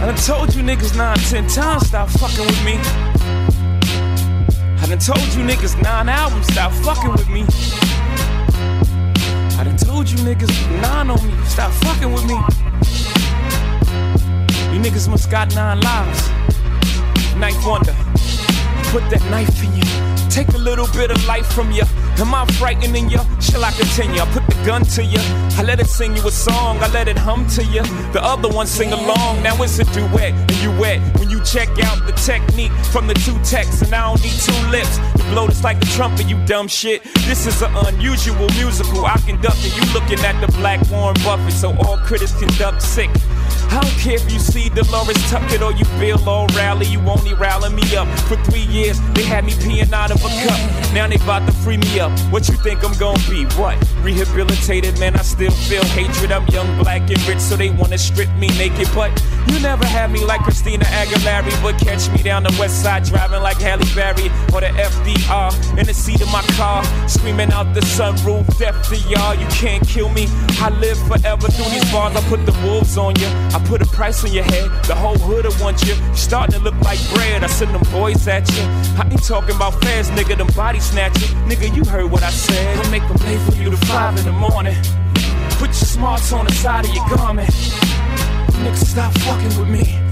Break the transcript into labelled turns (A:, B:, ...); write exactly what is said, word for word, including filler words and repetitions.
A: done told you niggas nine, ten times, stop fucking with me. I done told you niggas nine albums, stop fucking with me. I done told you niggas nine on me, stop fucking with me. You niggas must got nine lives. Knife wonder, put that knife in you. Take a little bit of life from you. Am I frightening you? Shall I continue? I put the gun to you. I let it sing you a song. I let it hum to you. The other one sing along. Now it's a duet and you wet. When you check out the technique from the two texts, and I don't need two lips to blow this like a trumpet, you dumb shit. This is an unusual musical I conducted. You looking at the black Warren Buffett, so all critics conduct sick. I don't care if you see Dolores Tuckett or you Bill O'Reilly, you only rally me up. For three years, they had me peeing out of a cup. Now they about to free me up. What you think I'm gonna be? What? Rehabilitated, man, I still feel hatred. I'm young, black, and rich, so they wanna strip me naked. But you never had me like Christina Aguilera, but catch me down the west side driving like Halle Berry or the F D R in the seat of my car, screaming out the sunroof, death to y'all. You can't kill me. I live forever through these bars. I put the wolves on you. I put a price on your head. The whole hood'll want you. You starting to look like bread. I send them boys at you. I ain't talking about fast, nigga. Them body snatching. Nigga, you heard what I said. I make them late for you to five in the morning. Put your smarts on the side of your garment. Nigga, stop fucking with me.